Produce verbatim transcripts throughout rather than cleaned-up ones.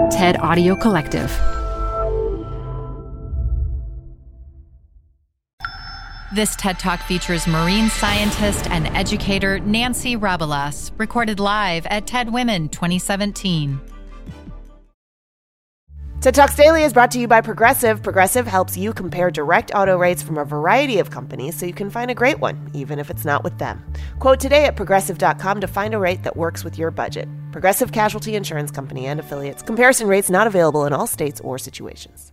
TED Audio Collective. This TED Talk features marine scientist and educator Nancy Rabelas, recorded live at TED Women twenty seventeen. TED Talks Daily is brought to you by Progressive. Progressive helps you compare direct auto rates from a variety of companies so you can find a great one, even if it's not with them. Quote today at progressive dot com to find a rate that works with your budget. Progressive Casualty Insurance Company and Affiliates. Comparison rates not available in all states or situations.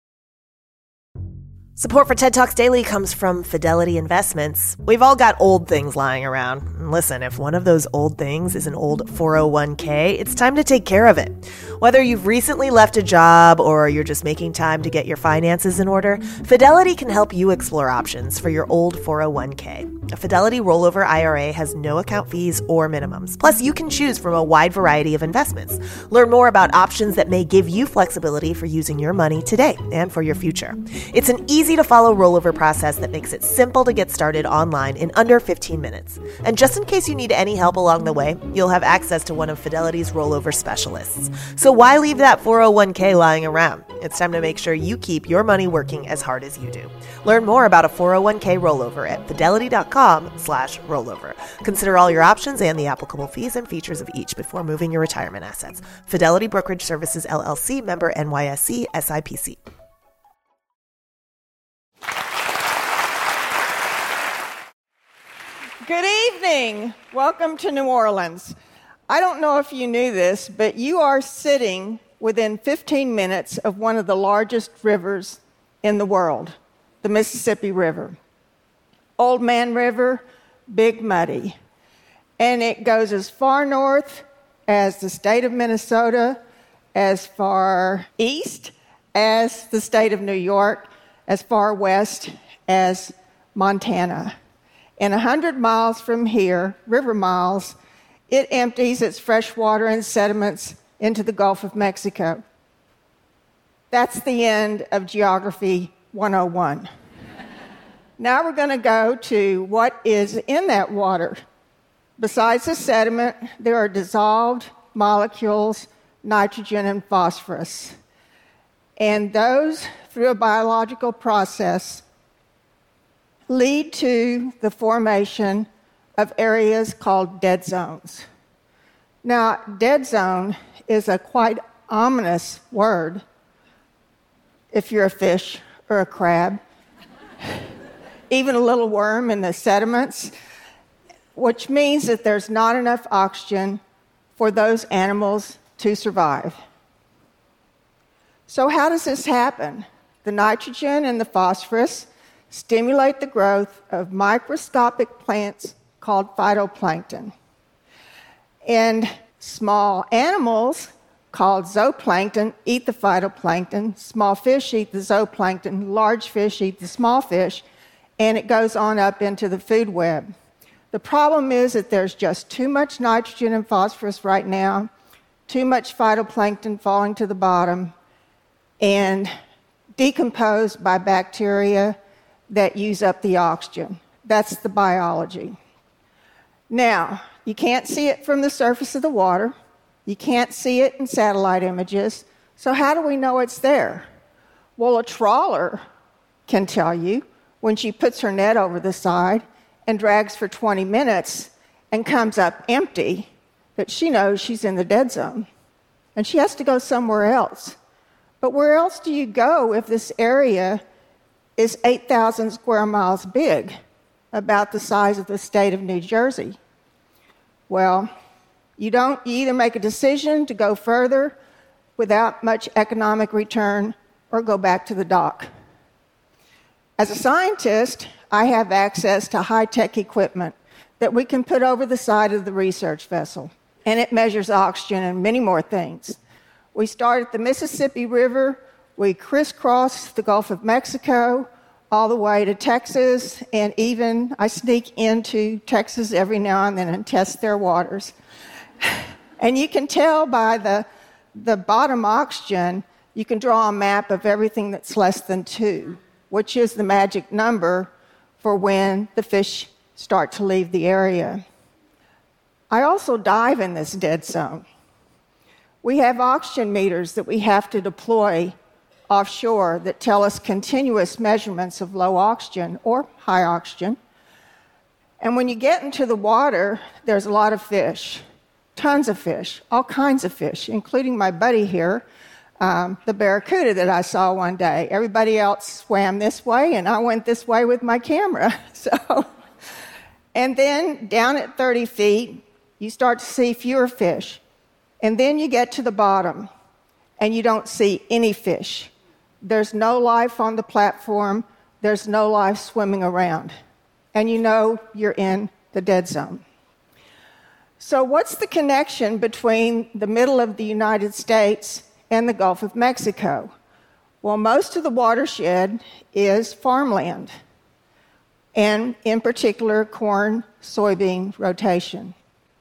Support for TED Talks Daily comes from Fidelity Investments. We've all got old things lying around. And listen, if one of those old things is an old four oh one k, it's time to take care of it. Whether you've recently left a job or you're just making time to get your finances in order, Fidelity can help you explore options for your old four oh one k. A Fidelity rollover I R A has no account fees or minimums. Plus, you can choose from a wide variety of investments. Learn more about options that may give you flexibility for using your money today and for your future. It's an easy-to-follow rollover process that makes it simple to get started online in under fifteen minutes. And just in case you need any help along the way, you'll have access to one of Fidelity's rollover specialists. So why leave that four oh one k lying around? It's time to make sure you keep your money working as hard as you do. Learn more about a four oh one k rollover at fidelity dot com slash rollover. Consider all your options and the applicable fees and features of each before moving your retirement assets. Fidelity Brokerage Services, L L C, member N Y S E, S I P C. Good evening. Welcome to New Orleans. I don't know if you knew this, but you are sitting within fifteen minutes of one of the largest rivers in the world, the Mississippi River. Old Man River, Big Muddy. And it goes as far north as the state of Minnesota, as far east as the state of New York, as far west as Montana. And one hundred miles from here, river miles, it empties its fresh water and sediments into the Gulf of Mexico. That's the end of Geography one oh one. Now we're going to go to what is in that water. Besides the sediment, there are dissolved molecules, nitrogen and phosphorus. And those, through a biological process, lead to the formation of areas called dead zones. Now, dead zone is a quite ominous word if you're a fish or a crab, even a little worm in the sediments, which means that there's not enough oxygen for those animals to survive. So how does this happen? The nitrogen and the phosphorus stimulate the growth of microscopic plants called phytoplankton. And small animals called zooplankton eat the phytoplankton. Small fish eat the zooplankton. Large fish eat the small fish. And it goes on up into the food web. The problem is that there's just too much nitrogen and phosphorus right now, too much phytoplankton falling to the bottom, and decomposed by bacteria that use up the oxygen. That's the biology. Now, you can't see it from the surface of the water. You can't see it in satellite images. So how do we know it's there? Well, a trawler can tell you when she puts her net over the side and drags for twenty minutes and comes up empty that she knows she's in the dead zone. And she has to go somewhere else. But where else do you go if this area is eight thousand square miles big, about the size of the state of New Jersey? Well, you don't you either make a decision to go further without much economic return or go back to the dock. As a scientist, I have access to high-tech equipment that we can put over the side of the research vessel, and it measures oxygen and many more things. We start at the Mississippi River, we crisscross the Gulf of Mexico, all the way to Texas, and even I sneak into Texas every now and then and test their waters. And you can tell by the, the bottom oxygen, you can draw a map of everything that's less than two, which is the magic number for when the fish start to leave the area. I also dive in this dead zone. We have oxygen meters that we have to deploy offshore that tell us continuous measurements of low oxygen or high oxygen. And when you get into the water, there's a lot of fish, tons of fish, all kinds of fish, including my buddy here, um, the barracuda that I saw one day. Everybody else swam this way, and I went this way with my camera. So, and then down at thirty feet, you start to see fewer fish. And then you get to the bottom, and you don't see any fish. There's no life on the platform. There's no life swimming around. And you know you're in the dead zone. So what's the connection between the middle of the United States and the Gulf of Mexico? Well, most of the watershed is farmland, and in particular, corn, soybean rotation.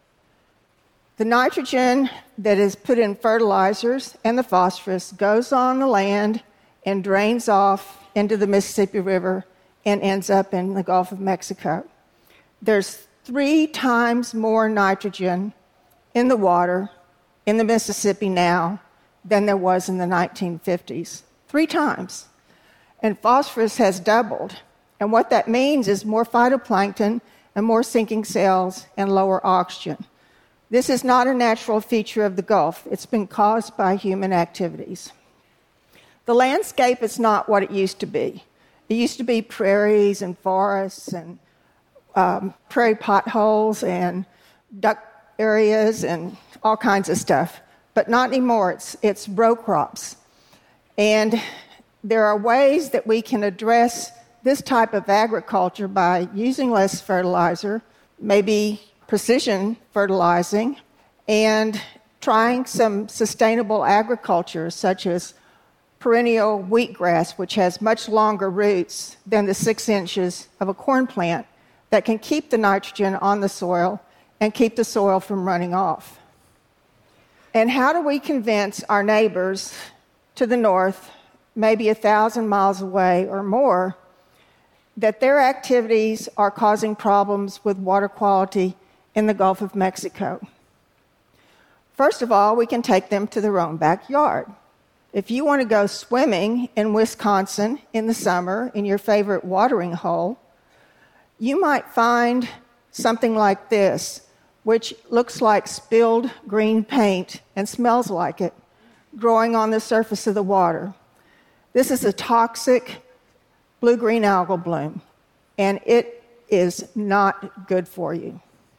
The nitrogen that is put in fertilizers and the phosphorus goes on the land and drains off into the Mississippi River and ends up in the Gulf of Mexico. There's three times more nitrogen in the water in the Mississippi now than there was in the nineteen fifties. Three times. And phosphorus has doubled. And what that means is more phytoplankton and more sinking cells and lower oxygen. This is not a natural feature of the Gulf. It's been caused by human activities. The landscape is not what it used to be. It used to be prairies and forests and um, prairie potholes and duck areas and all kinds of stuff. But not anymore. It's, it's row crops. And there are ways that we can address this type of agriculture by using less fertilizer, maybe precision fertilizing, and trying some sustainable agriculture, such as perennial wheatgrass, which has much longer roots than the six inches of a corn plant, that can keep the nitrogen on the soil and keep the soil from running off. And how do we convince our neighbors to the north, maybe a thousand miles away or more, that their activities are causing problems with water quality in the Gulf of Mexico? First of all, we can take them to their own backyard. If you want to go swimming in Wisconsin in the summer in your favorite watering hole, you might find something like this, which looks like spilled green paint and smells like it, growing on the surface of the water. This is a toxic blue-green algal bloom, and it is not good for you.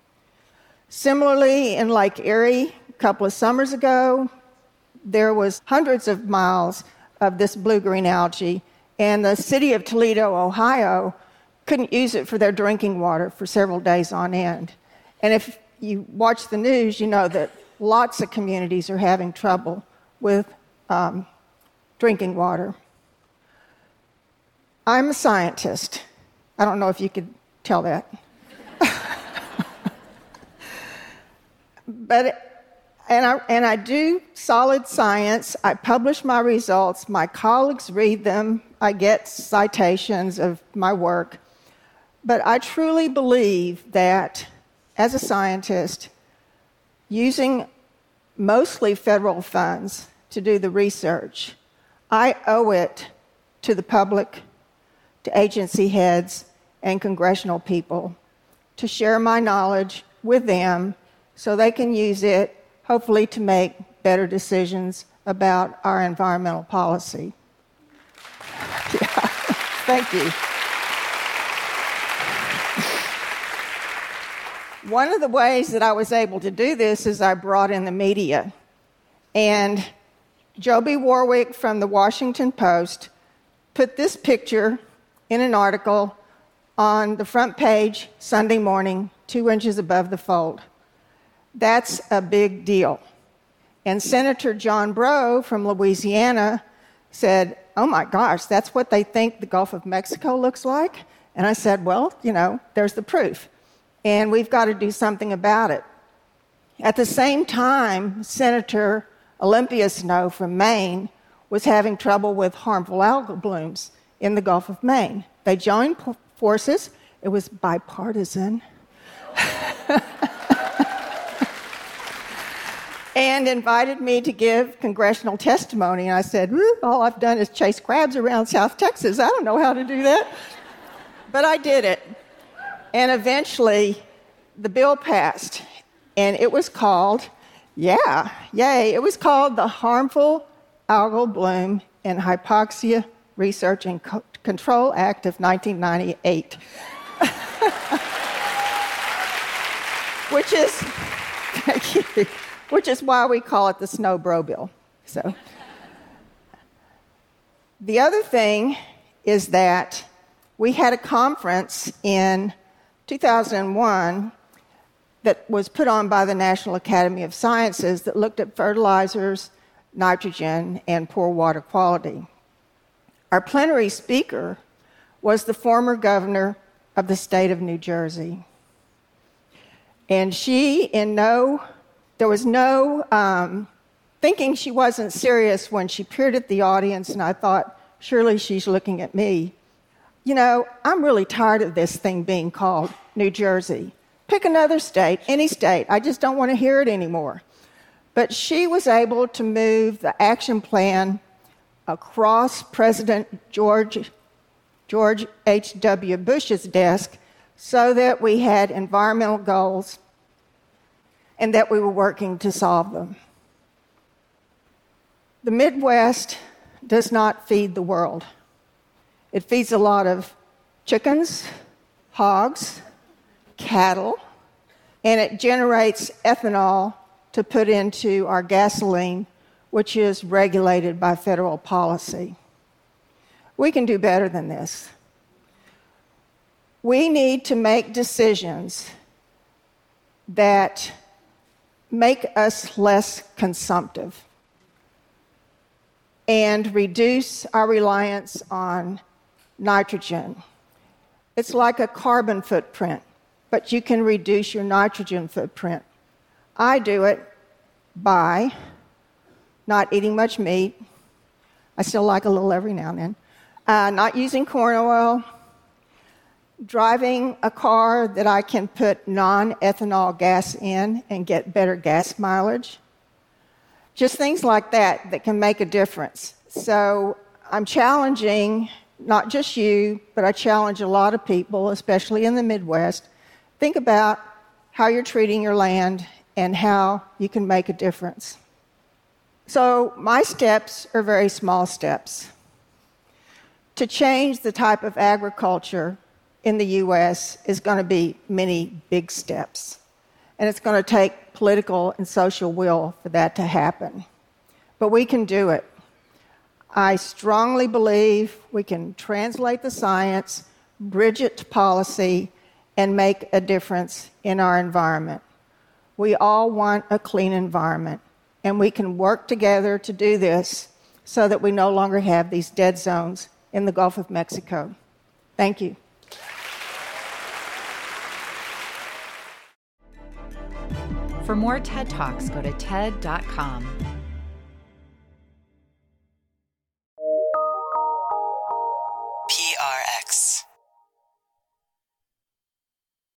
Similarly, in Lake Erie, a couple of summers ago, there was hundreds of miles of this blue-green algae, and the city of Toledo, Ohio, couldn't use it for their drinking water for several days on end. And if you watch the news, you know that lots of communities are having trouble with um, drinking water. I'm a scientist. I don't know if you could tell that. But, and I, and I do solid science. I publish my results. My colleagues read them. I get citations of my work. But I truly believe that, as a scientist, using mostly federal funds to do the research, I owe it to the public, to agency heads, and congressional people to share my knowledge with them so they can use it, hopefully, to make better decisions about our environmental policy. Yeah. Thank you. One of the ways that I was able to do this is I brought in the media. And Joby Warwick from the Washington Post put this picture in an article on the front page Sunday morning, two inches above the fold. That's a big deal. And Senator John Breaux from Louisiana said, oh my gosh, that's what they think the Gulf of Mexico looks like? And I said, well, you know, there's the proof. And we've got to do something about it. At the same time, Senator Olympia Snowe from Maine was having trouble with harmful algal blooms in the Gulf of Maine. They joined forces. It was bipartisan. and invited me to give congressional testimony. And I said, all I've done is chase crabs around South Texas. I don't know how to do that. But I did it. And eventually, the bill passed. And it was called, yeah, yay, it was called the Harmful Algal Bloom and Hypoxia Research and Co- Control Act of nineteen ninety-eight. Which is, thank you, which is why we call it the Snow Bro Bill. So, the other thing is that we had a conference in two thousand one that was put on by the National Academy of Sciences that looked at fertilizers, nitrogen, and poor water quality. Our plenary speaker was the former governor of the state of New Jersey. And she, in no, there was no um, thinking she wasn't serious when she peered at the audience, and I thought, surely she's looking at me. You know, I'm really tired of this thing being called New Jersey. Pick another state, any state. I just don't want to hear it anymore. But she was able to move the action plan across President George, George H W Bush's desk so that we had environmental goals and that we were working to solve them. The Midwest does not feed the world. It feeds a lot of chickens, hogs, cattle, and it generates ethanol to put into our gasoline, which is regulated by federal policy. We can do better than this. We need to make decisions that make us less consumptive and reduce our reliance on nitrogen. It's like a carbon footprint, but you can reduce your nitrogen footprint. I do it by not eating much meat. I still like a little every now and then. Uh, not using corn oil. Driving a car that I can put non-ethanol gas in and get better gas mileage. Just things like that that can make a difference. So I'm challenging not just you, but I challenge a lot of people, especially in the Midwest. Think about how you're treating your land and how you can make a difference. So my steps are very small steps. To change the type of agriculture in the U S is going to be many big steps. And it's going to take political and social will for that to happen. But we can do it. I strongly believe we can translate the science, bridge it to policy, and make a difference in our environment. We all want a clean environment, and we can work together to do this so that we no longer have these dead zones in the Gulf of Mexico. Thank you. For more TED Talks, go to T E D dot com.